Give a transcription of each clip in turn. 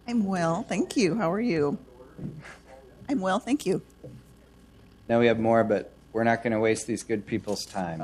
I'm well, thank you. How are you? I'm well, thank you. Now we have more, but we're not going to waste these good people's time.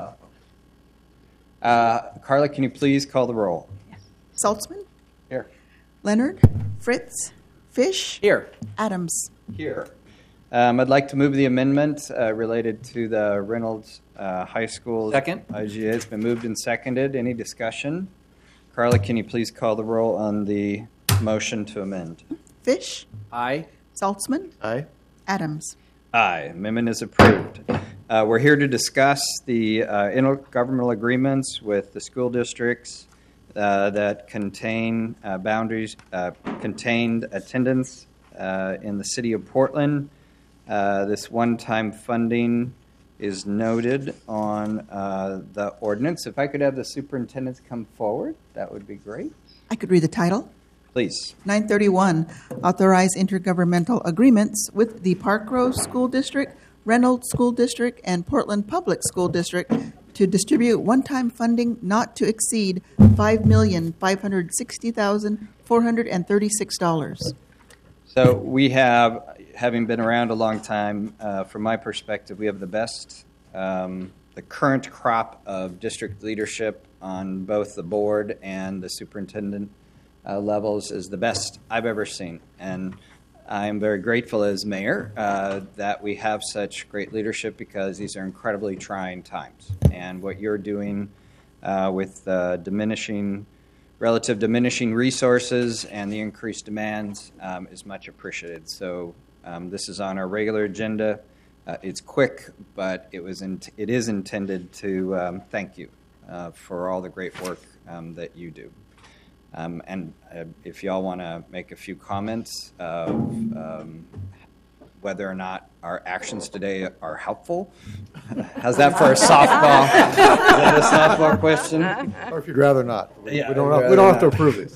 Carla, can you please call the roll? Saltzman? Here. Leonard? Fritz? Fish? Here. Adams? Here. I'd like to move the amendment related to the Reynolds High School. Second. IGA. It's been moved and seconded. Any discussion? Carla, can you please call the roll on the motion to amend? Fish? Aye. Saltzman? Aye. Adams? Aye. Amendment is approved. We're here to discuss the intergovernmental agreements with the school districts that contain contained attendance in the city of Portland. This one-time funding is noted on the ordinance. If I could have the superintendents come forward, that would be great. I could read the title. Please. 931, authorize intergovernmental agreements with the Park Grove School District, Reynolds School District, and Portland Public School District to distribute one-time funding not to exceed $5,560,436. So we have, having been around a long time, from my perspective, we have the best, the current crop of district leadership on both the board and the superintendent levels is the best I've ever seen. And I am very grateful as mayor that we have such great leadership because these are incredibly trying times. And what you're doing with relative diminishing resources and the increased demands is much appreciated. So this is on our regular agenda. It's quick, but it is intended to thank you for all the great work that you do. And if y'all want to make a few comments of whether or not our actions today are helpful. How's that for a softball? Is that a softball question? Or if you'd rather not. Yeah, we don't have to approve these.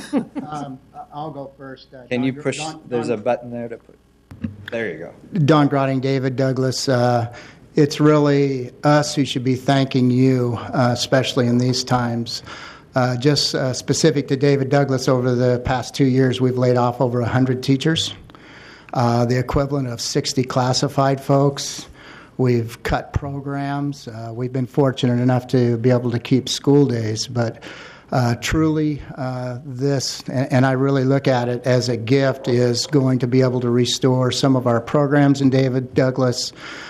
I'll go first. Can you push? There's a button there to put. There you go. Don Grotting, David Douglas. It's really us who should be thanking you, especially in these times. Just specific to David Douglas, over the past 2 years, we've laid off over 100 teachers, the equivalent of 60 classified folks. We've cut programs. We've been fortunate enough to be able to keep school days, but truly this, and I really look at it as a gift, is going to be able to restore some of our programs in David Douglas,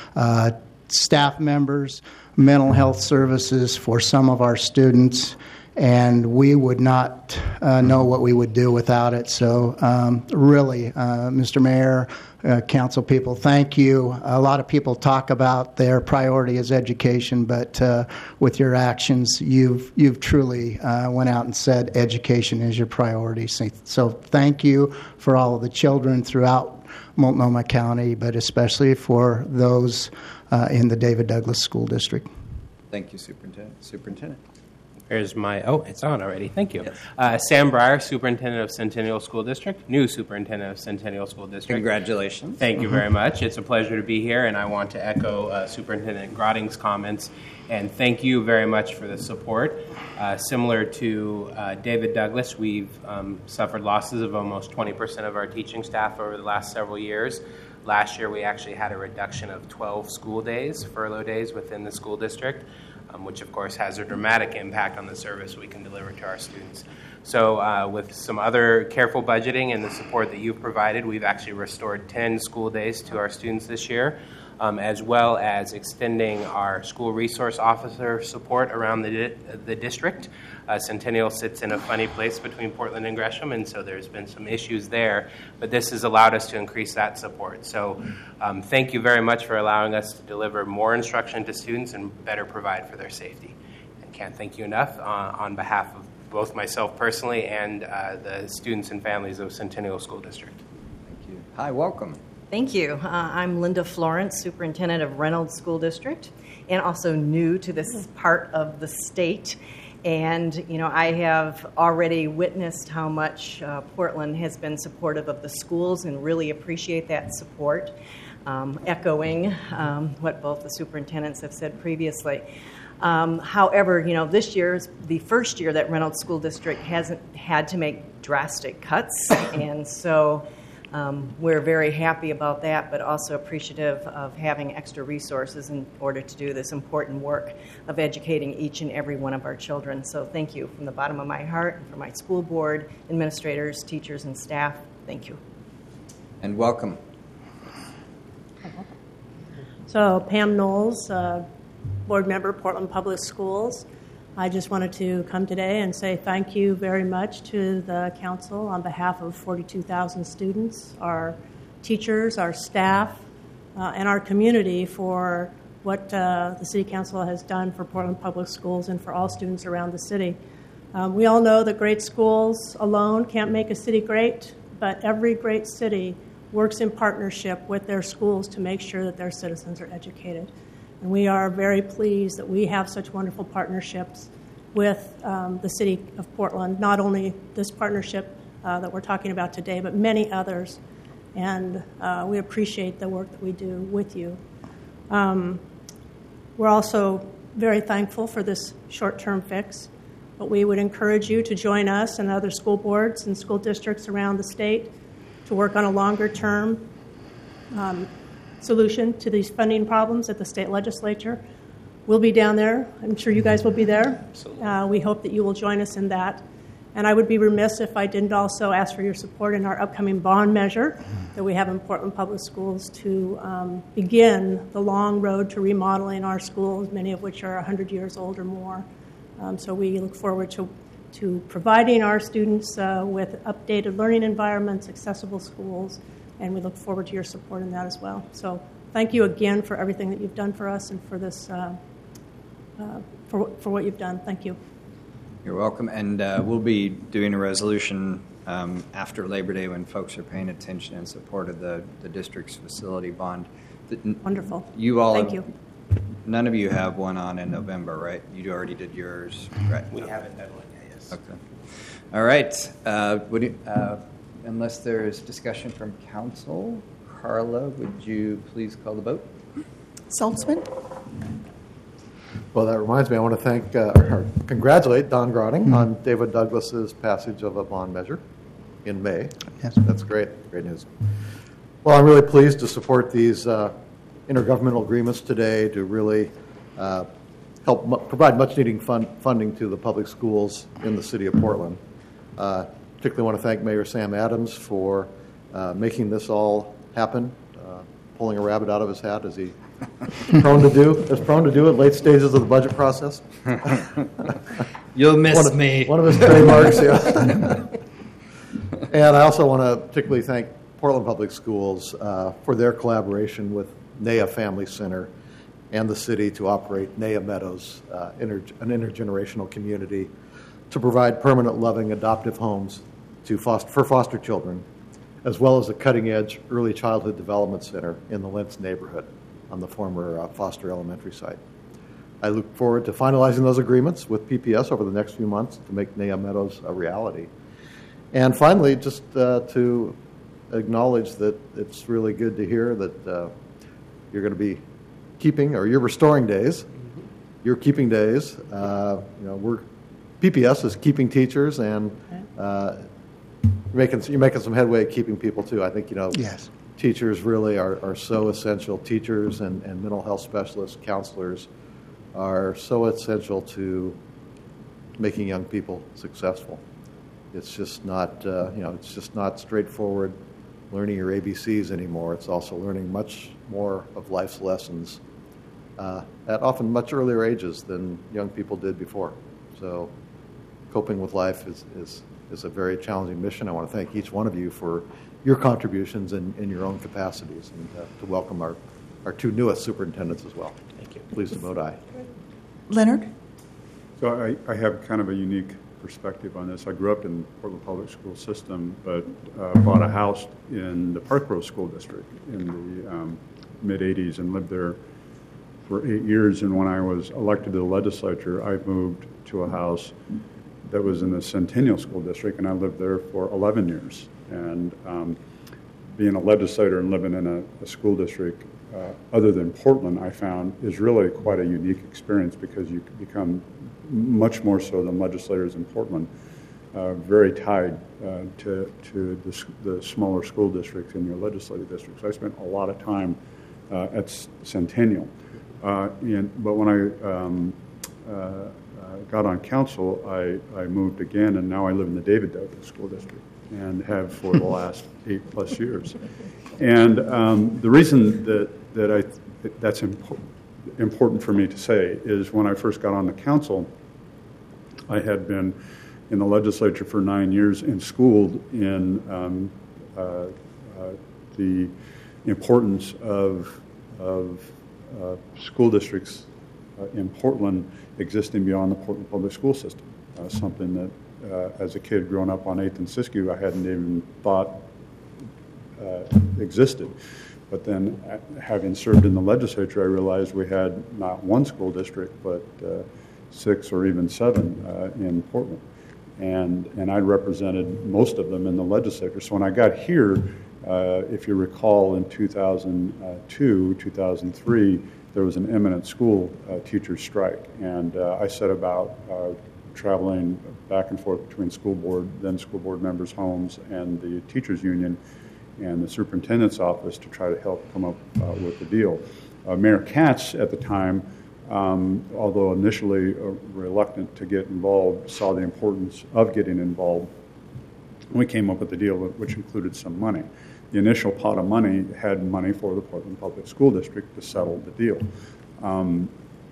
staff members, mental health services for some of our students, and we would not know what we would do without it. So really, Mr. Mayor, council people, thank you. A lot of people talk about their priority as education, but with your actions, you've truly went out and said education is your priority. So thank you for all of the children throughout Multnomah County, but especially for those in the David Douglas School District. Thank you, Superintendent. Superintendent. Here's my, it's on already. Thank you. Yes. Sam Breyer, Superintendent of Centennial School District, new Superintendent of Centennial School District. Congratulations. Thank you very much. It's a pleasure to be here, and I want to echo Superintendent Grotting's comments, and thank you very much for the support. Similar to David Douglas, we've suffered losses of almost 20% of our teaching staff over the last several years. Last year, we actually had a reduction of 12 school days, furlough days within the school district, which of course has a dramatic impact on the service we can deliver to our students. So with some other careful budgeting and the support that you've provided, we've actually restored 10 school days to our students this year, as well as extending our school resource officer support around the district. Centennial sits in a funny place between Portland and Gresham, and so there's been some issues there, but this has allowed us to increase that support. So thank you very much for allowing us to deliver more instruction to students and better provide for their safety. I can't thank you enough on behalf of both myself personally and the students and families of Centennial School District. Thank you. Hi, welcome. Thank you. I'm Linda Florence, Superintendent of Reynolds School District, and also new to this part of the state. And, you know, I have already witnessed how much Portland has been supportive of the schools and really appreciate that support, echoing what both the superintendents have said previously. However, this year is the first year that Reynolds School District hasn't had to make drastic cuts, and so we're very happy about that, but also appreciative of having extra resources in order to do this important work of educating each and every one of our children. So thank you from the bottom of my heart, and for my school board, administrators, teachers, and staff. Thank you. And welcome. So Pam Knowles, board member, Portland Public Schools. I just wanted to come today and say thank you very much to the council on behalf of 42,000 students, our teachers, our staff, and our community for what the City Council has done for Portland Public Schools and for all students around the city. We all know that great schools alone can't make a city great, but every great city works in partnership with their schools to make sure that their citizens are educated. And we are very pleased that we have such wonderful partnerships with the City of Portland, not only this partnership that we're talking about today, but many others. And we appreciate the work that we do with you. We're also very thankful for this short-term fix, but we would encourage you to join us and other school boards and school districts around the state to work on a longer-term solution to these funding problems at the state legislature. We'll be down there. I'm sure you guys will be there. We hope that you will join us in that. And I would be remiss if I didn't also ask for your support in our upcoming bond measure that we have in Portland Public Schools to begin the long road to remodeling our schools, many of which are 100 years old or more. So we look forward to providing our students with updated learning environments, accessible schools, and we look forward to your support in that as well. So thank you again for everything that you've done for us and for this, for what you've done. Thank you. You're welcome. And we'll be doing a resolution after Labor Day when folks are paying attention in support of the district's facility bond. Wonderful. You all Thank you. None of you have one on in November, right? You already did yours, right? We haven't done one yet, yes. Okay. All right. Unless there is discussion from council, Carla, would you please call the vote? Saltzman? Well, that reminds me, I want to thank, or congratulate Don Grotting on David Douglas's passage of a bond measure in May. Yes. That's great. Great news. Well, I'm really pleased to support these intergovernmental agreements today to really help provide much-needed funding to the public schools in the city of Portland. Particularly want to thank Mayor Sam Adams for making this all happen, pulling a rabbit out of his hat as he prone to do at late stages of the budget process. You'll miss me. One of his trademarks, yeah. And I also want to particularly thank Portland Public Schools for their collaboration with NEA Family Center and the city to operate NEA Meadows, an intergenerational community to provide permanent, loving, adoptive homes for foster children, as well as a cutting-edge early childhood development center in the Lentz neighborhood on the former Foster Elementary site. I look forward to finalizing those agreements with PPS over the next few months to make NEA Meadows a reality. And finally, just to acknowledge that it's really good to hear that you're going to be you're restoring days. You're keeping days. PPS is keeping teachers, and you're making some headway at keeping people too. I think Yes. Teachers really are so essential. Teachers and mental health specialists, counselors are so essential to making young people successful. It's just not it's just not straightforward learning your ABCs anymore. It's also learning much more of life's lessons at often much earlier ages than young people did before. So coping with life is a very challenging mission. I want to thank each one of you for your contributions in your own capacities, and to welcome our two newest superintendents as well. Thank you. Please to vote aye. Leonard? So I have kind of a unique perspective on this. I grew up in the Portland Public School system, but bought a house in the Park Row School District in the mid-'80s and lived there for 8 years. And when I was elected to the legislature, I moved to a house that was in the Centennial School District, and I lived there for 11 years. And being a legislator and living in a school district other than Portland, I found, is really quite a unique experience because you become, much more so than legislators in Portland, very tied to the smaller school districts in your legislative districts. I spent a lot of time at Centennial. But when I got on council, I moved again, and now I live in the David Douglas School District and have for the last 8+ years. And the reason that's important for me to say is when I first got on the council, I had been in the legislature for 9 years and schooled in the importance of school districts in Portland existing beyond the Portland public school system, something that as a kid growing up on 8th and Siskiyou I hadn't even thought existed. But then having served in the legislature, I realized we had not one school district, but 6 or even 7 in Portland. And I represented most of them in the legislature. So when I got here, if you recall, in 2002, 2003, there was an eminent school teachers strike. And I set about traveling back and forth between school board members' homes and the teachers union and the superintendent's office to try to help come up with the deal. Mayor Katz at the time, although initially reluctant to get involved, saw the importance of getting involved. We came up with a deal which included some money. The initial pot of money had money for the Portland Public School District to settle the deal. I'm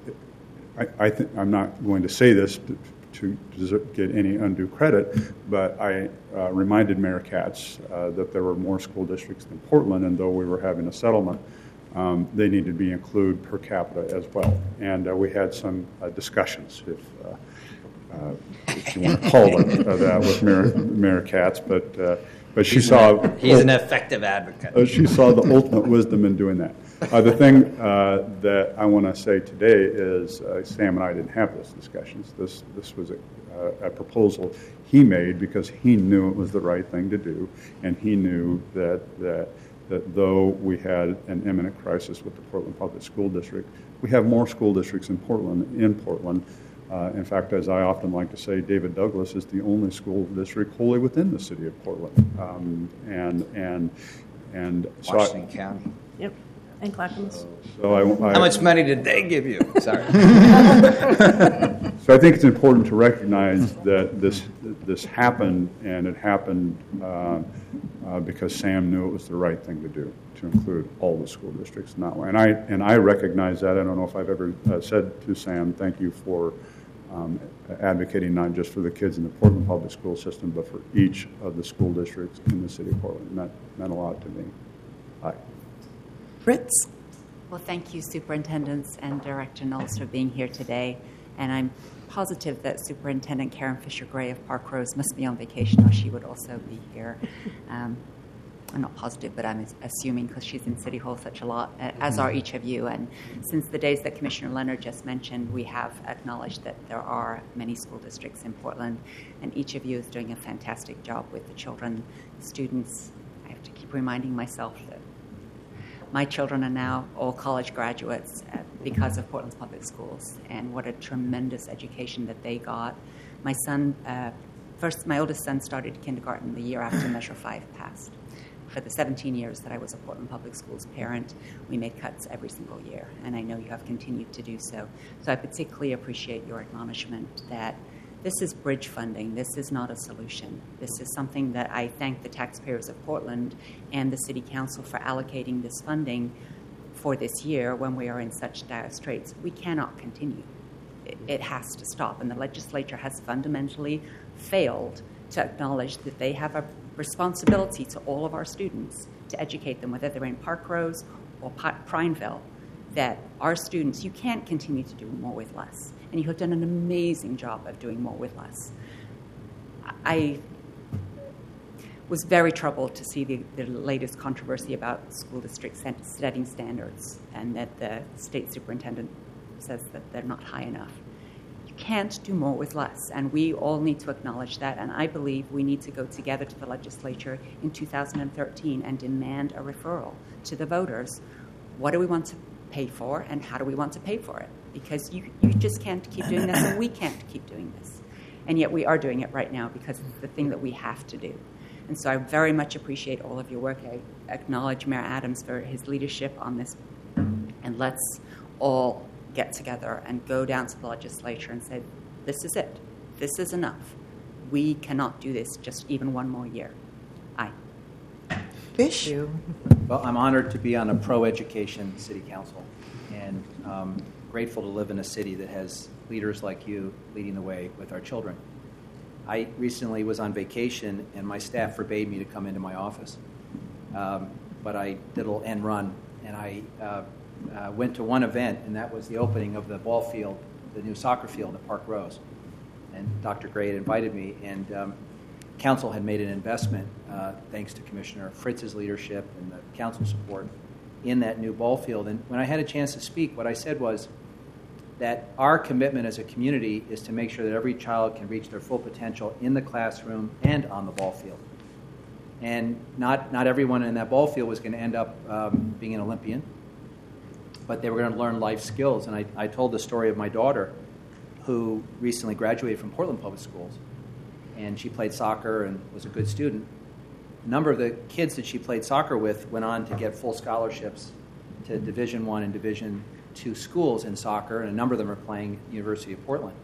not going to say this to get any undue credit, but I reminded Mayor Katz that there were more school districts than Portland, and though we were having a settlement, they needed to be included per capita as well. And we had some discussions, if you want to call it that, with Mayor Katz, but she saw... He's an effective advocate. She saw the ultimate wisdom in doing that. The thing that I want to say today is Sam and I didn't have those discussions. This was a proposal he made because he knew it was the right thing to do, and he knew that though we had an imminent crisis with the Portland Public School District, we have more school districts in Portland. In fact, as I often like to say, David Douglas is the only school district wholly within the city of Portland. And so Washington County. Yep, and Clackamas. So How much money did they give you? Sorry. So I think it's important to recognize that this happened, and it happened because Sam knew it was the right thing to do, to include all the school districts in that way. And I recognize that. I don't know if I've ever said to Sam, thank you for advocating not just for the kids in the Portland public school system, but for each of the school districts in the city of Portland. And that meant a lot to me. Bye. Fritz? Well, thank you, Superintendents and Director Knowles, for being here today. And I'm positive that Superintendent Karen Fisher-Gray of Park Rose must be on vacation, or she would also be here. I'm not positive, but I'm assuming because she's in City Hall such a lot, as are each of you. And since the days that Commissioner Leonard just mentioned, we have acknowledged that there are many school districts in Portland, and each of you is doing a fantastic job with the children, students. I have to keep reminding myself that my children are now all college graduates because of Portland's public schools, and what a tremendous education that they got. My son, my oldest son started kindergarten the year after Measure 5 passed. For the 17 years that I was a Portland Public Schools parent, we made cuts every single year, and I know you have continued to do so. So I particularly appreciate your acknowledgement that this is bridge funding. This is not a solution. This is something that I thank the taxpayers of Portland and the City Council for allocating this funding for this year when we are in such dire straits. We cannot continue. It has to stop, and the legislature has fundamentally failed to acknowledge that they have a responsibility to all of our students to educate them, whether they're in Park Rose or Prineville, that our students, you can't continue to do more with less. And you have done an amazing job of doing more with less. I was very troubled to see the latest controversy about school districts setting standards, and that the state superintendent says that they're not high enough. You can't do more with less, and we all need to acknowledge that. And I believe we need to go together to the legislature in 2013 and demand a referral to the voters. What do we want to pay for, and how do we want to pay for it? Because you just can't keep doing this, and we can't keep doing this. And yet we are doing it right now because it's the thing that we have to do. And so I very much appreciate all of your work. I acknowledge Mayor Adams for his leadership on this. And let's all get together and go down to the legislature and say, this is it. This is enough. We cannot do this just even one more year. Aye. Bish? Well, I'm honored to be on a pro-education city council, and grateful to live in a city that has leaders like you leading the way with our children. I recently was on vacation, and my staff forbade me to come into my office. But I did a little end run, and I went to one event, and that was the opening of the ball field, the new soccer field at Park Rose. And Dr. Gray had invited me, and council had made an investment, thanks to Commissioner Fritz's leadership and the council support, in that new ball field. And when I had a chance to speak, what I said was that our commitment as a community is to make sure that every child can reach their full potential in the classroom and on the ball field. And not everyone in that ball field was going to end up being an Olympian, but they were going to learn life skills. And I told the story of my daughter, who recently graduated from Portland Public Schools, and she played soccer and was a good student. A number of the kids that she played soccer with went on to get full scholarships to Division I and Division II schools in soccer, and a number of them are playing at the University of Portland.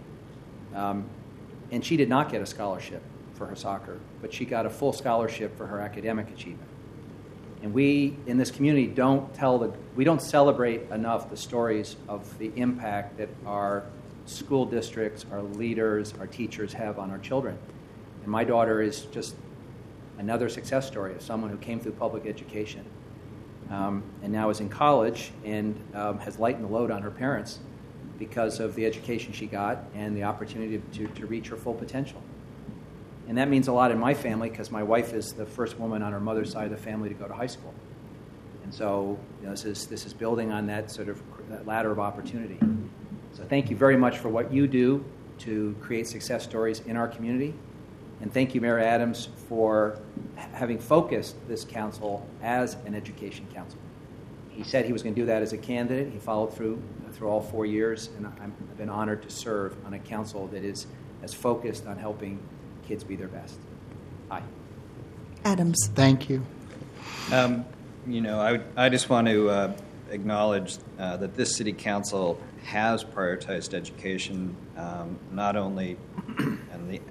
And she did not get a scholarship for her soccer, but she got a full scholarship for her academic achievement. And we, in this community, we don't celebrate enough the stories of the impact that our school districts, our leaders, our teachers have on our children. And my daughter is just another success story of someone who came through public education and now is in college and has lightened the load on her parents because of the education she got and the opportunity to reach her full potential. And that means a lot in my family because my wife is the first woman on her mother's side of the family to go to high school. And so this is building on that sort of that ladder of opportunity. So thank you very much for what you do to create success stories in our community. And thank you, Mayor Adams, for having focused this council as an education council. He said he was going to do that as a candidate. He followed through all 4 years, and I've been honored to serve on a council that is as focused on helping kids be their best. Aye. Adams. Thank you. I just want to acknowledge that this city council has prioritized education, not only in the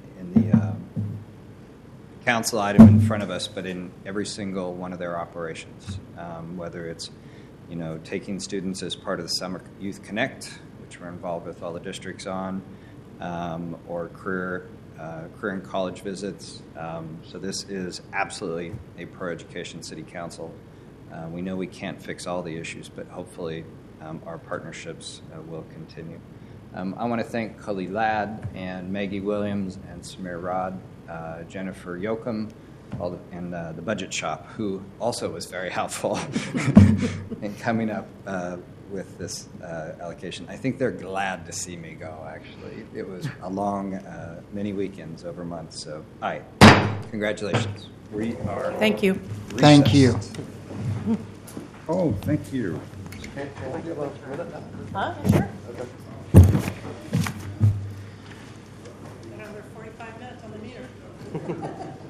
council item in front of us, but in every single one of their operations, whether it's taking students as part of the Summer Youth Connect, which we're involved with all the districts on, or career and college visits. So this is absolutely a pro-education city council. We know we can't fix all the issues, but hopefully our partnerships will continue. I want to thank Khalid Ladd and Maggie Williams and Samir Rod, Jennifer Yoakum, and the Budget Shop, who also was very helpful in coming up with this allocation. I think they're glad to see me go, actually. It was a long, many weekends over months. So, aye. Congratulations. We are. Thank you. Recessed. Thank you. Oh, thank you. Sure. Another 45 minutes on the meter.